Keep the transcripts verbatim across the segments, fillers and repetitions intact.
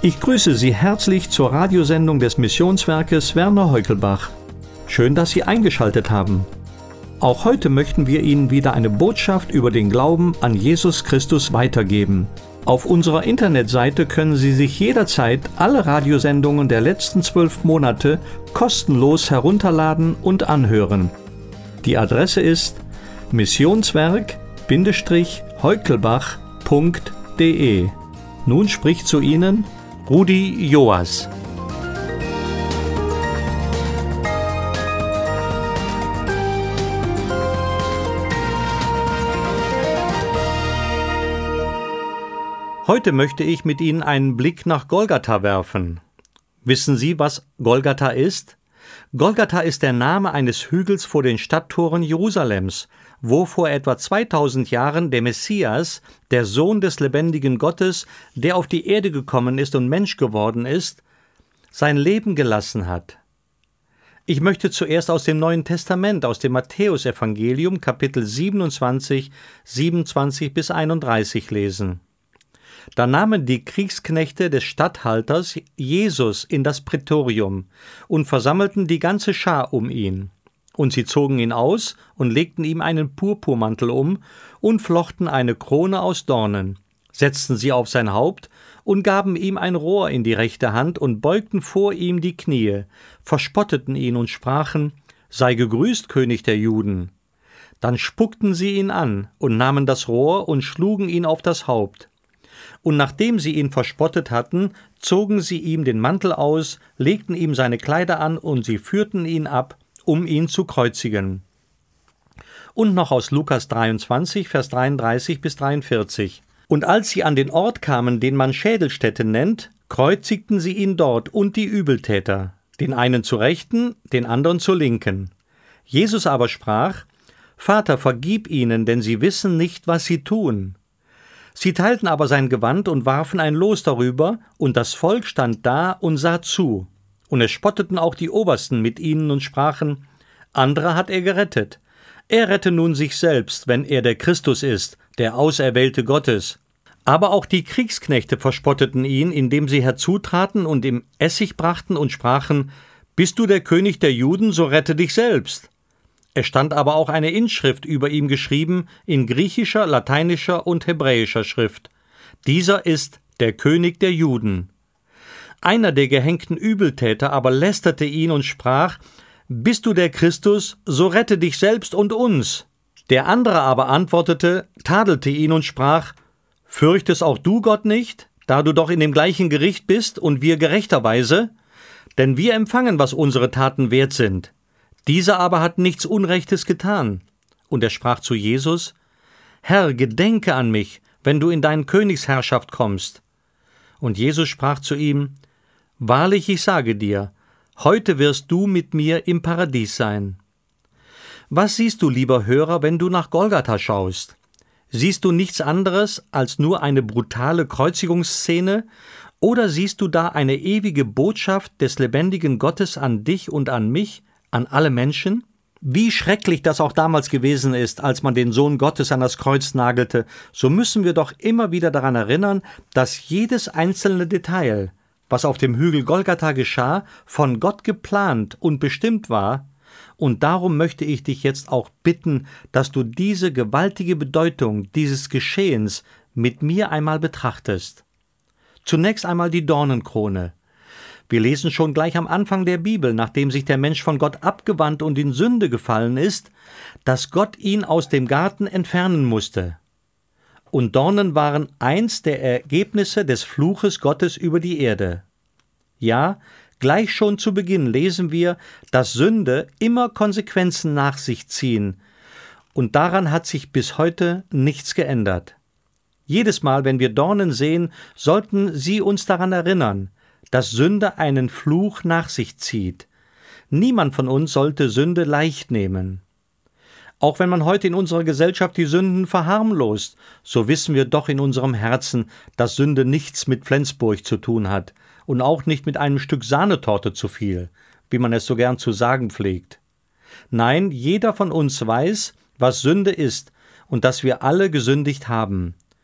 Ich grüße Sie herzlich zur Radiosendung des Missionswerkes Werner Heukelbach. Schön, dass Sie eingeschaltet haben. Auch heute möchten wir Ihnen wieder eine Botschaft über den Glauben an Jesus Christus weitergeben. Auf unserer Internetseite können Sie sich jederzeit alle Radiosendungen der letzten zwölf Monate kostenlos herunterladen und anhören. Die Adresse ist missionswerk-heukelbach punkt de. Nun spricht zu Ihnen Rudi Joas. Heute möchte ich mit Ihnen einen Blick nach Golgatha werfen. Wissen Sie, was Golgatha ist? Golgatha ist der Name eines Hügels vor den Stadttoren Jerusalems, wo vor etwa zweitausend Jahren der Messias, der Sohn des lebendigen Gottes, der auf die Erde gekommen ist und Mensch geworden ist, sein Leben gelassen hat. Ich möchte zuerst aus dem Neuen Testament, aus dem Matthäusevangelium, Kapitel siebenundzwanzig, siebenundzwanzig bis einunddreißig lesen. Da nahmen die Kriegsknechte des Statthalters Jesus in das Prätorium und versammelten die ganze Schar um ihn. Und sie zogen ihn aus und legten ihm einen Purpurmantel um und flochten eine Krone aus Dornen, setzten sie auf sein Haupt und gaben ihm ein Rohr in die rechte Hand und beugten vor ihm die Knie, verspotteten ihn und sprachen: Sei gegrüßt, König der Juden. Dann spuckten sie ihn an und nahmen das Rohr und schlugen ihn auf das Haupt. Und nachdem sie ihn verspottet hatten, zogen sie ihm den Mantel aus, legten ihm seine Kleider an und sie führten ihn ab, um ihn zu kreuzigen. Und noch aus Lukas dreiundzwanzig, Vers dreiunddreißig bis dreiundvierzig. Und als sie an den Ort kamen, den man Schädelstätte nennt, kreuzigten sie ihn dort und die Übeltäter, den einen zur Rechten, den anderen zur Linken. Jesus aber sprach: Vater, vergib ihnen, denn sie wissen nicht, was sie tun. Sie teilten aber sein Gewand und warfen ein Los darüber, und das Volk stand da und sah zu. Und es spotteten auch die Obersten mit ihnen und sprachen: Andere hat er gerettet. Er rette nun sich selbst, wenn er der Christus ist, der Auserwählte Gottes. Aber auch die Kriegsknechte verspotteten ihn, indem sie herzutraten und ihm Essig brachten und sprachen: Bist du der König der Juden, so rette dich selbst. Es stand aber auch eine Inschrift über ihm geschrieben, in griechischer, lateinischer und hebräischer Schrift: Dieser ist der König der Juden. Einer der gehängten Übeltäter aber lästerte ihn und sprach: Bist du der Christus, so rette dich selbst und uns. Der andere aber antwortete, tadelte ihn und sprach: Fürchtest auch du Gott nicht, da du doch in dem gleichen Gericht bist und wir gerechterweise? Denn wir empfangen, was unsere Taten wert sind. Dieser aber hat nichts Unrechtes getan. Und er sprach zu Jesus: Herr, gedenke an mich, wenn du in deine Königsherrschaft kommst. Und Jesus sprach zu ihm: Wahrlich, ich sage dir, heute wirst du mit mir im Paradies sein. Was siehst du, lieber Hörer, wenn du nach Golgatha schaust? Siehst du nichts anderes als nur eine brutale Kreuzigungsszene, oder siehst du da eine ewige Botschaft des lebendigen Gottes an dich und an mich, an alle Menschen? Wie schrecklich das auch damals gewesen ist, als man den Sohn Gottes an das Kreuz nagelte, so müssen wir doch immer wieder daran erinnern, dass jedes einzelne Detail, was auf dem Hügel Golgatha geschah, von Gott geplant und bestimmt war. Und darum möchte ich dich jetzt auch bitten, dass du diese gewaltige Bedeutung dieses Geschehens mit mir einmal betrachtest. Zunächst einmal die Dornenkrone. Wir lesen schon gleich am Anfang der Bibel, nachdem sich der Mensch von Gott abgewandt und in Sünde gefallen ist, dass Gott ihn aus dem Garten entfernen musste. Und Dornen waren eins der Ergebnisse des Fluches Gottes über die Erde. Ja, gleich schon zu Beginn lesen wir, dass Sünde immer Konsequenzen nach sich ziehen, und daran hat sich bis heute nichts geändert. Jedes Mal, wenn wir Dornen sehen, sollten sie uns daran erinnern, dass Sünde einen Fluch nach sich zieht. Niemand von uns sollte Sünde leicht nehmen. Auch wenn man heute in unserer Gesellschaft die Sünden verharmlost, so wissen wir doch in unserem Herzen, dass Sünde nichts mit Flensburg zu tun hat und auch nicht mit einem Stück Sahnetorte zu viel, wie man es so gern zu sagen pflegt. Nein, jeder von uns weiß, was Sünde ist und dass wir alle gesündigt haben.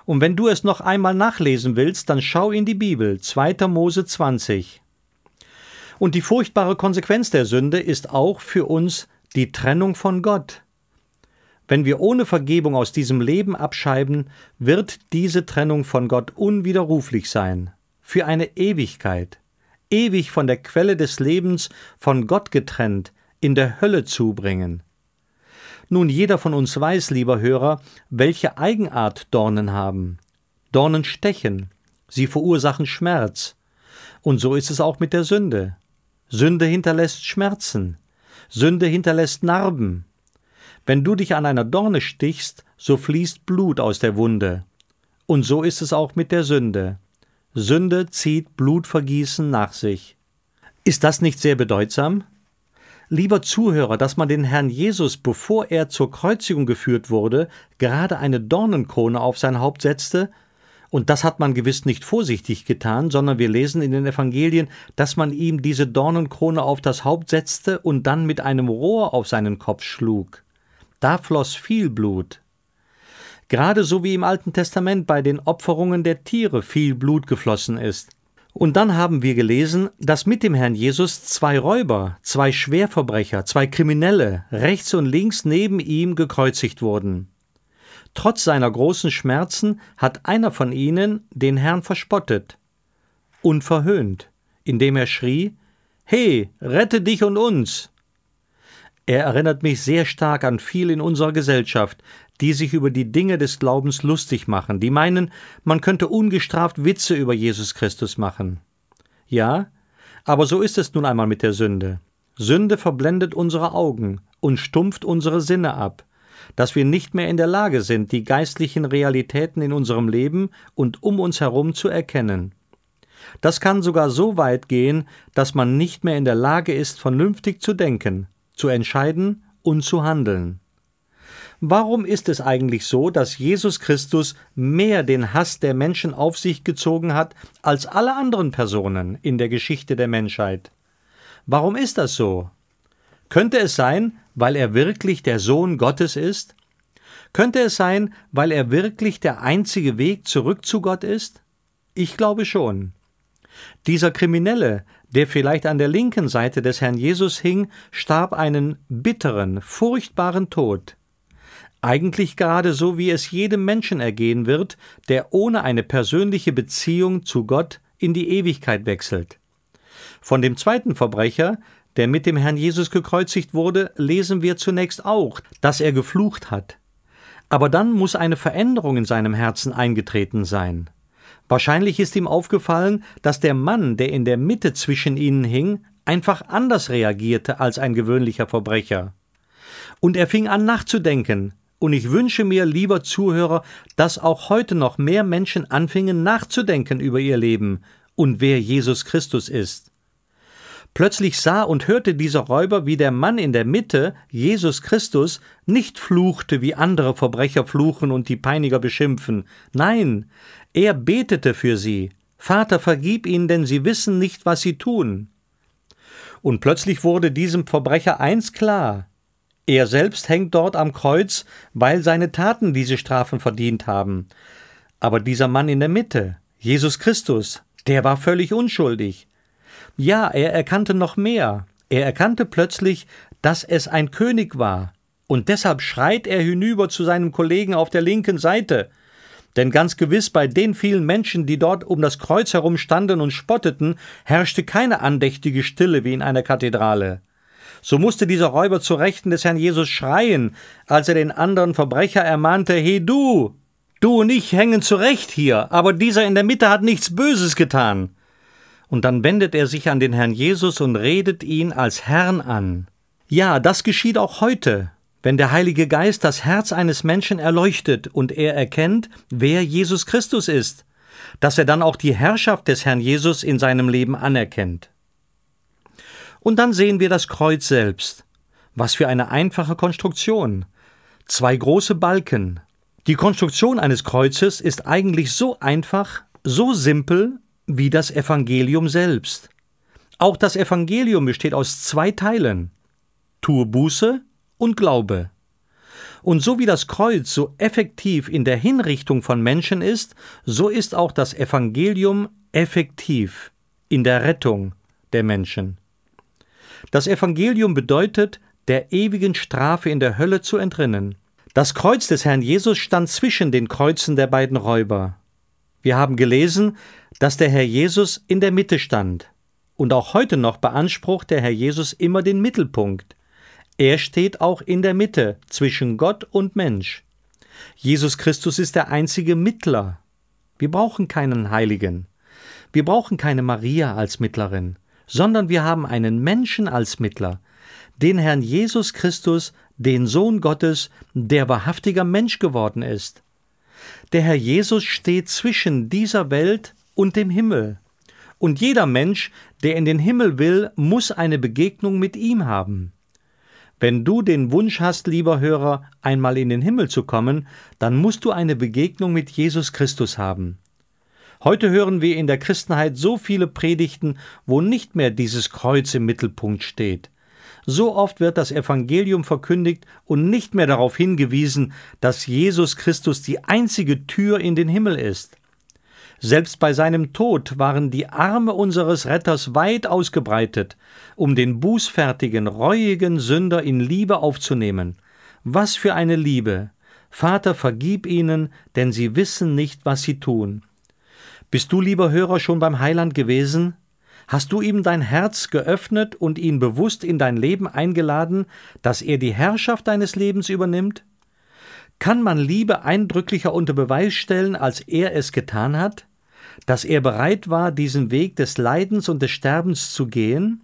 Und wenn du es noch einmal nachlesen willst, dann schau in die Bibel, zweiter Mose zwanzig. Und die furchtbare Konsequenz der Sünde ist auch für uns die Trennung von Gott. Wenn wir ohne Vergebung aus diesem Leben abscheiden, wird diese Trennung von Gott unwiderruflich sein, für eine Ewigkeit, ewig von der Quelle des Lebens, von Gott getrennt, in der Hölle zubringen. Nun, jeder von uns weiß, lieber Hörer, welche Eigenart Dornen haben. Dornen stechen, sie verursachen Schmerz. Und so ist es auch mit der Sünde. Sünde hinterlässt Schmerzen. Sünde hinterlässt Narben. Wenn du dich an einer Dorne stichst, so fließt Blut aus der Wunde. Und so ist es auch mit der Sünde. Sünde zieht Blutvergießen nach sich. Ist das nicht sehr bedeutsam? Lieber Zuhörer, dass man den Herrn Jesus, bevor er zur Kreuzigung geführt wurde, gerade eine Dornenkrone auf sein Haupt setzte, und das hat man gewiss nicht vorsichtig getan, sondern wir lesen in den Evangelien, dass man ihm diese Dornenkrone auf das Haupt setzte und dann mit einem Rohr auf seinen Kopf schlug. Da floss viel Blut. Gerade so wie im Alten Testament bei den Opferungen der Tiere viel Blut geflossen ist. Und dann haben wir gelesen, dass mit dem Herrn Jesus zwei Räuber, zwei Schwerverbrecher, zwei Kriminelle rechts und links neben ihm gekreuzigt wurden. Trotz seiner großen Schmerzen hat einer von ihnen den Herrn verspottet und verhöhnt, indem er schrie: »He, rette dich und uns!« Er erinnert mich sehr stark an viel in unserer Gesellschaft, die sich über die Dinge des Glaubens lustig machen, die meinen, man könnte ungestraft Witze über Jesus Christus machen. Ja, aber so ist es nun einmal mit der Sünde. Sünde verblendet unsere Augen und stumpft unsere Sinne ab, dass wir nicht mehr in der Lage sind, die geistlichen Realitäten in unserem Leben und um uns herum zu erkennen. Das kann sogar so weit gehen, dass man nicht mehr in der Lage ist, vernünftig zu denken, zu entscheiden und zu handeln. Warum ist es eigentlich so, dass Jesus Christus mehr den Hass der Menschen auf sich gezogen hat als alle anderen Personen in der Geschichte der Menschheit? Warum ist das so? Könnte es sein, weil er wirklich der Sohn Gottes ist? Könnte es sein, weil er wirklich der einzige Weg zurück zu Gott ist? Ich glaube schon. Dieser Kriminelle, der vielleicht an der linken Seite des Herrn Jesus hing, starb einen bitteren, furchtbaren Tod. Eigentlich gerade so, wie es jedem Menschen ergehen wird, der ohne eine persönliche Beziehung zu Gott in die Ewigkeit wechselt. Von dem zweiten Verbrecher, der mit dem Herrn Jesus gekreuzigt wurde, lesen wir zunächst auch, dass er geflucht hat. Aber dann muss eine Veränderung in seinem Herzen eingetreten sein. Wahrscheinlich ist ihm aufgefallen, dass der Mann, der in der Mitte zwischen ihnen hing, einfach anders reagierte als ein gewöhnlicher Verbrecher. Und er fing an nachzudenken. Und ich wünsche mir, lieber Zuhörer, dass auch heute noch mehr Menschen anfingen nachzudenken über ihr Leben und wer Jesus Christus ist. Plötzlich sah und hörte dieser Räuber, wie der Mann in der Mitte, Jesus Christus, nicht fluchte, wie andere Verbrecher fluchen und die Peiniger beschimpfen. Nein, er betete für sie: »Vater, vergib ihnen, denn sie wissen nicht, was sie tun.« Und plötzlich wurde diesem Verbrecher eins klar: Er selbst hängt dort am Kreuz, weil seine Taten diese Strafen verdient haben. Aber dieser Mann in der Mitte, Jesus Christus, der war völlig unschuldig. Ja, er erkannte noch mehr. Er erkannte plötzlich, dass es ein König war. Und deshalb schreit er hinüber zu seinem Kollegen auf der linken Seite. Denn ganz gewiss, bei den vielen Menschen, die dort um das Kreuz herum standen und spotteten, herrschte keine andächtige Stille wie in einer Kathedrale. So musste dieser Räuber zu Rechten des Herrn Jesus schreien, als er den anderen Verbrecher ermahnte: »Hey du, du und ich hängen zurecht hier, aber dieser in der Mitte hat nichts Böses getan.« Und dann wendet er sich an den Herrn Jesus und redet ihn als Herrn an. Ja, das geschieht auch heute, wenn der Heilige Geist das Herz eines Menschen erleuchtet und er erkennt, wer Jesus Christus ist, dass er dann auch die Herrschaft des Herrn Jesus in seinem Leben anerkennt. Und dann sehen wir das Kreuz selbst. Was für eine einfache Konstruktion. Zwei große Balken. Die Konstruktion eines Kreuzes ist eigentlich so einfach, so simpel wie das Evangelium selbst. Auch das Evangelium besteht aus zwei Teilen: Tue Buße und Glaube. Und so wie das Kreuz so effektiv in der Hinrichtung von Menschen ist, so ist auch das Evangelium effektiv in der Rettung der Menschen. Das Evangelium bedeutet, der ewigen Strafe in der Hölle zu entrinnen. Das Kreuz des Herrn Jesus stand zwischen den Kreuzen der beiden Räuber. Wir haben gelesen, dass der Herr Jesus in der Mitte stand. Und auch heute noch beansprucht der Herr Jesus immer den Mittelpunkt. Er steht auch in der Mitte zwischen Gott und Mensch. Jesus Christus ist der einzige Mittler. Wir brauchen keinen Heiligen. Wir brauchen keine Maria als Mittlerin, sondern wir haben einen Menschen als Mittler, den Herrn Jesus Christus, den Sohn Gottes, der wahrhaftiger Mensch geworden ist. Der Herr Jesus steht zwischen dieser Welt und dem Himmel. Und jeder Mensch, der in den Himmel will, muss eine Begegnung mit ihm haben. Wenn du den Wunsch hast, lieber Hörer, einmal in den Himmel zu kommen, dann musst du eine Begegnung mit Jesus Christus haben. Heute hören wir in der Christenheit so viele Predigten, wo nicht mehr dieses Kreuz im Mittelpunkt steht. So oft wird das Evangelium verkündigt und nicht mehr darauf hingewiesen, dass Jesus Christus die einzige Tür in den Himmel ist. Selbst bei seinem Tod waren die Arme unseres Retters weit ausgebreitet, um den bußfertigen, reuigen Sünder in Liebe aufzunehmen. Was für eine Liebe! Vater, vergib ihnen, denn sie wissen nicht, was sie tun. Bist du, lieber Hörer, schon beim Heiland gewesen? Hast du ihm dein Herz geöffnet und ihn bewusst in dein Leben eingeladen, dass er die Herrschaft deines Lebens übernimmt? Kann man Liebe eindrücklicher unter Beweis stellen, als er es getan hat? Dass er bereit war, diesen Weg des Leidens und des Sterbens zu gehen?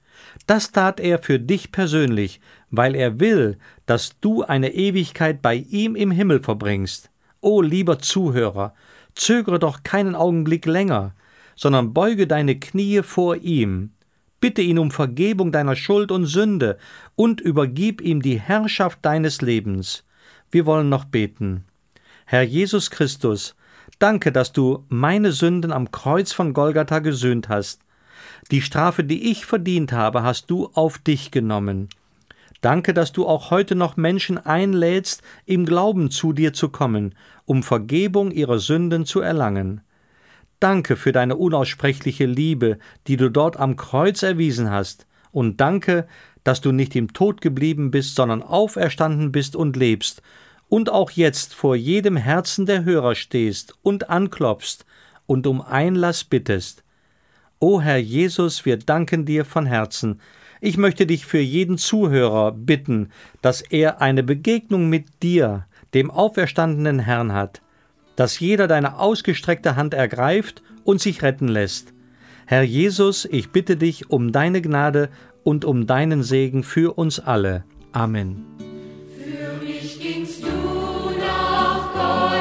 Das tat er für dich persönlich, weil er will, dass du eine Ewigkeit bei ihm im Himmel verbringst. O lieber Zuhörer, zögere doch keinen Augenblick länger, sondern beuge deine Knie vor ihm, bitte ihn um Vergebung deiner Schuld und Sünde und übergib ihm die Herrschaft deines Lebens. Wir wollen noch beten. Herr Jesus Christus, danke, dass du meine Sünden am Kreuz von Golgatha gesühnt hast. Die Strafe, die ich verdient habe, hast du auf dich genommen. Danke, dass du auch heute noch Menschen einlädst, im Glauben zu dir zu kommen, um Vergebung ihrer Sünden zu erlangen. Danke für deine unaussprechliche Liebe, die du dort am Kreuz erwiesen hast. Und danke, dass du nicht im Tod geblieben bist, sondern auferstanden bist und lebst und auch jetzt vor jedem Herzen der Hörer stehst und anklopfst und um Einlass bittest. O Herr Jesus, wir danken dir von Herzen. Ich möchte dich für jeden Zuhörer bitten, dass er eine Begegnung mit dir, dem auferstandenen Herrn hat, dass jeder deine ausgestreckte Hand ergreift und sich retten lässt. Herr Jesus, ich bitte dich um deine Gnade und um deinen Segen für uns alle. Amen. Für mich gingst du nach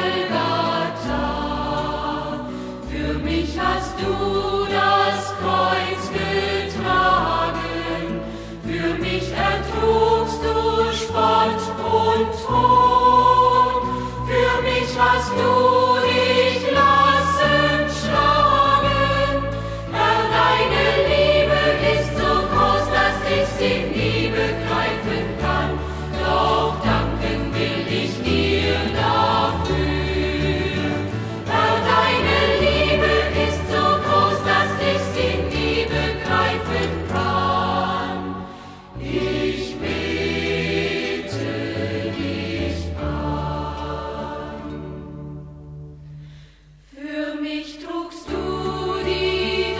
Golgatha, für mich hast du das Kreuz getragen, für mich ertrugst du Spott und Tod, für mich hast du dich lassen schlagen. Herr, deine Liebe ist so groß, dass ich sie nie begreifen kann. Doch danken will ich dir dafür. Herr, deine Liebe ist so groß, dass ich sie nie begreifen kann. Ich bete dich an. Für mich trugst du die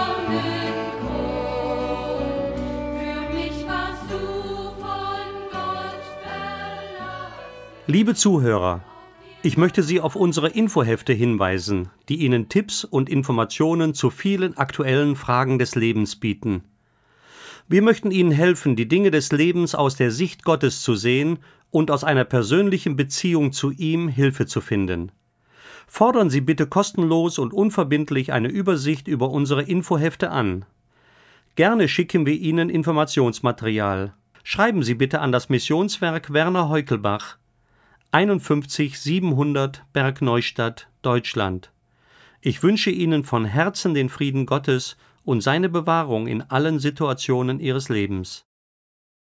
Dornenkron, für mich warst du von Gott verlassen. Liebe Zuhörer, ich möchte Sie auf unsere Infohefte hinweisen, die Ihnen Tipps und Informationen zu vielen aktuellen Fragen des Lebens bieten. Wir möchten Ihnen helfen, die Dinge des Lebens aus der Sicht Gottes zu sehen und aus einer persönlichen Beziehung zu ihm Hilfe zu finden. Fordern Sie bitte kostenlos und unverbindlich eine Übersicht über unsere Infohefte an. Gerne schicken wir Ihnen Informationsmaterial. Schreiben Sie bitte an das Missionswerk Werner Heukelbach, einundfünfzig siebenhundert Bergneustadt, Deutschland. Ich wünsche Ihnen von Herzen den Frieden Gottes und seine Bewahrung in allen Situationen Ihres Lebens.